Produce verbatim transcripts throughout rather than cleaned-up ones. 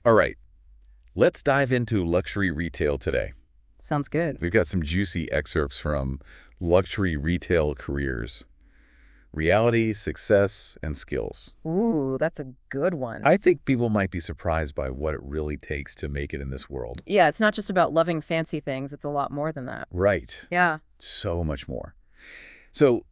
All right, let's dive into luxury retail today. Sounds good. We've got some juicy excerpts from Luxury Retail Careers: Reality, Success, and Skills. Ooh, that's a good one. I think people might be surprised by what it really takes to make it in this world. Yeah, it's not just about loving fancy things. It's a lot more than that. Right. Yeah. So much more. So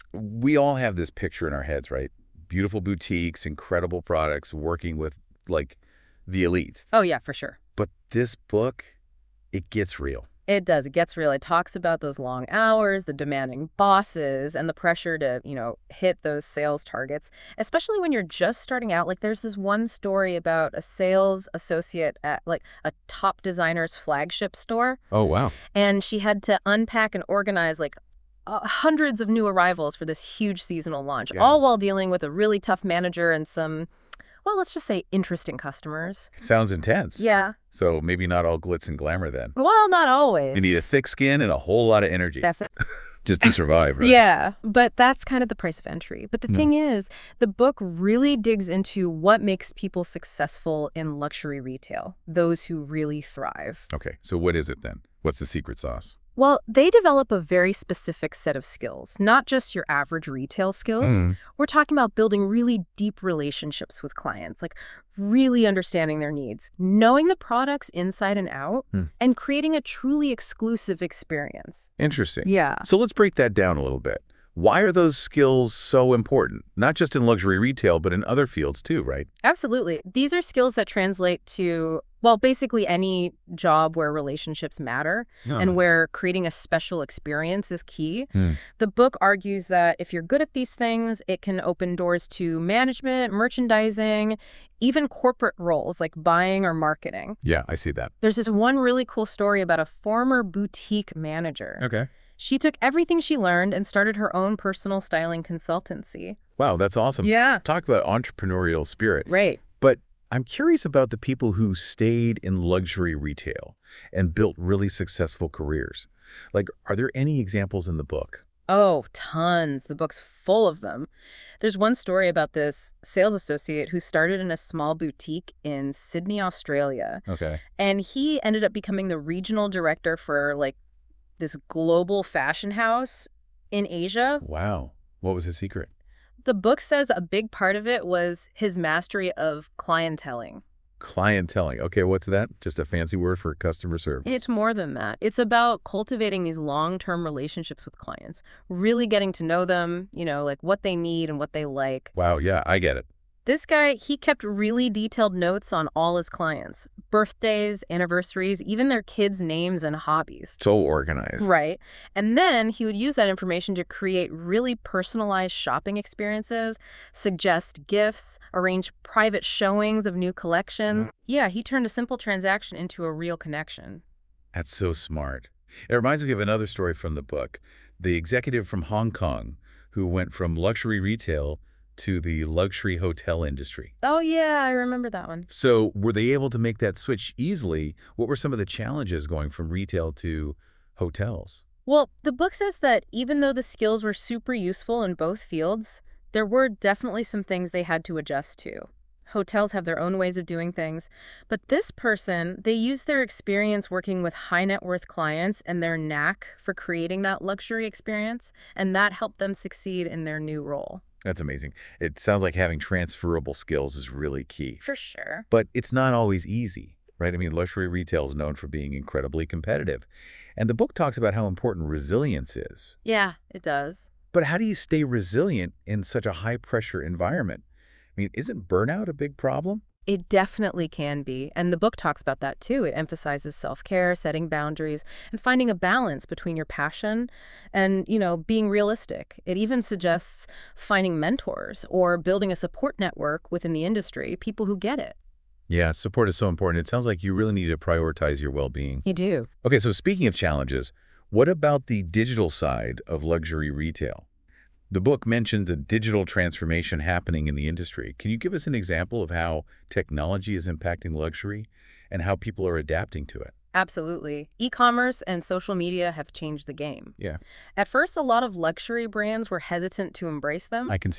we all have this picture in our heads, right? Beautiful boutiques, incredible products, working with, like, the elite. Oh, yeah, for sure. But this book, it gets real. It does. It gets real. It talks about those long hours, the demanding bosses, and the pressure to, you know, hit those sales targets, especially when you're just starting out. Like, there's this one story about a sales associate at, like, a top designer's flagship store, Oh, wow. and she had to unpack and organize, like, uh, hundreds of new arrivals for this huge seasonal launch, Yeah. all while dealing with a really tough manager and some, well, let's just say interesting customers. It sounds intense. Yeah. So maybe not all glitz and glamour then. Well, not always. You need a thick skin and a whole lot of energy. Definitely. Just to survive, right? Yeah, but that's kind of the price of entry. But the Yeah. thing is, the book really digs into what makes people successful in luxury retail, those who really thrive. Okay, so what is it then? What's the secret sauce? Well, they develop a very specific set of skills, not just your average retail skills. Mm. We're talking about building really deep relationships with clients, like really understanding their needs, knowing the products inside and out, Hmm. and creating a truly exclusive experience. Interesting. Yeah. So let's break that down a little bit. Why are those skills so important? Not just in luxury retail, but in other fields too, right? Absolutely. These are skills that translate to, well, basically any job where relationships matter and where creating a special experience is key. Hmm. The book argues that if you're good at these things, it can open doors to management, merchandising, even corporate roles like buying or marketing. Yeah, I see that. There's this one really cool story about a former boutique manager. Okay. She took everything she learned and started her own personal styling consultancy. Wow, that's awesome. Yeah. Talk about entrepreneurial spirit. Right. But I'm curious about the people who stayed in luxury retail and built really successful careers. Like, are there any examples in the book? Oh, tons. The book's full of them. There's one story about this sales associate who started in a small boutique in Sydney, Australia. Okay. And he ended up becoming the regional director for, like, this global fashion house in Asia. Wow. What was his secret? The book says a big part of it was his mastery of clienteling. Clienteling. Okay, what's that? Just a fancy word for customer service. It's more than that. It's about cultivating these long-term relationships with clients, really getting to know them, you know, like what they need and what they like. Wow, yeah, I get it. This guy, he kept really detailed notes on all his clients, birthdays, anniversaries, even their kids' names and hobbies. So organized. Right. And then he would use that information to create really personalized shopping experiences, suggest gifts, arrange private showings of new collections. Yeah, he turned a simple transaction into a real connection. That's so smart. It reminds me of another story from the book. The executive from Hong Kong who went from luxury retail to the luxury hotel industry. Oh, yeah, I remember that one. So were they able to make that switch easily? What were some of the challenges going from retail to hotels? Well, the book says that even though the skills were super useful in both fields, there were definitely some things they had to adjust to. Hotels have their own ways of doing things, but this person, they used their experience working with high net worth clients and their knack for creating that luxury experience, and that helped them succeed in their new role. That's amazing. It sounds like having transferable skills is really key. For sure. But it's not always easy, right? I mean, luxury retail is known for being incredibly competitive. And the book talks about how important resilience is. Yeah, it does. But how do you stay resilient in such a high-pressure environment? I mean, isn't burnout a big problem? It definitely can be. And the book talks about that too. It emphasizes self-care, setting boundaries, and finding a balance between your passion and, you know, being realistic. It even suggests finding mentors or building a support network within the industry, people who get it. Yeah, support is so important. It sounds like you really need to prioritize your well-being. You do. Okay, so speaking of challenges, what about the digital side of luxury retail? The book mentions a digital transformation happening in the industry. Can you give us an example of how technology is impacting luxury and how people are adapting to it? Absolutely. E-commerce and social media have changed the game. Yeah, At first, a lot of luxury brands were hesitant to embrace them. I can see why.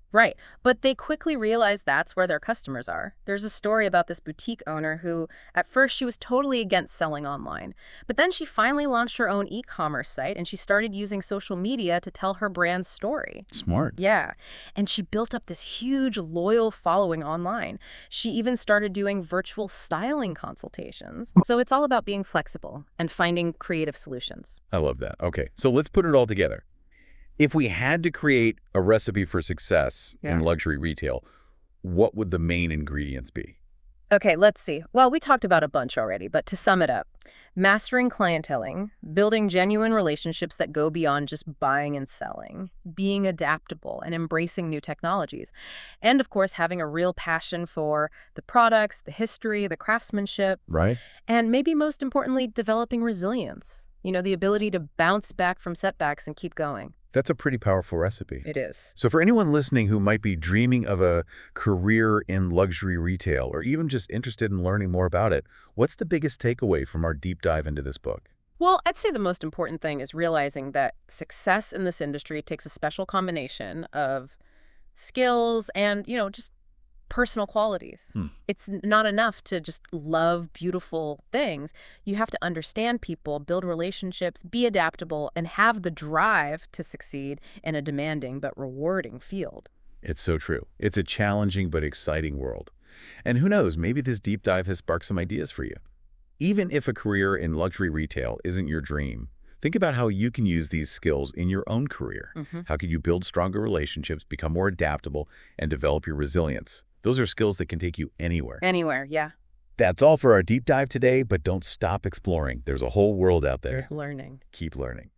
Right. But they quickly realize that's where their customers are. There's a story about this boutique owner who, at first, she was totally against selling online. But then she finally launched her own e-commerce site and she started using social media to tell her brand's story. Smart. Yeah. And she built up this huge, loyal following online. She even started doing virtual styling consultations. So it's all about being flexible and finding creative solutions. I love that. Okay, so let's put it all together. If we had to create a recipe for success in Yeah. luxury retail, what would the main ingredients be? Okay, let's see. Well, we talked about a bunch already, but to sum it up, mastering clienteling, building genuine relationships that go beyond just buying and selling, being adaptable and embracing new technologies, and of course, having a real passion for the products, the history, the craftsmanship, Right? and maybe most importantly, developing resilience. You know, the ability to bounce back from setbacks and keep going. That's a pretty powerful recipe. It is. So for anyone listening who might be dreaming of a career in luxury retail or even just interested in learning more about it, what's the biggest takeaway from our deep dive into this book? Well, I'd say the most important thing is realizing that success in this industry takes a special combination of skills and, you know, just personal qualities. Hmm. It's n- not enough to just love beautiful things. You have to understand people, build relationships, be adaptable, and have the drive to succeed in a demanding but rewarding field. It's so true. It's a challenging but exciting world. And who knows, maybe this deep dive has sparked some ideas for you. Even if a career in luxury retail isn't your dream, think about how you can use these skills in your own career. Hmm. How could you build stronger relationships, become more adaptable, and develop your resilience? Those are skills that can take you anywhere. Anywhere, yeah. That's all for our deep dive today, but don't stop exploring. There's a whole world out there. Learning. Keep learning.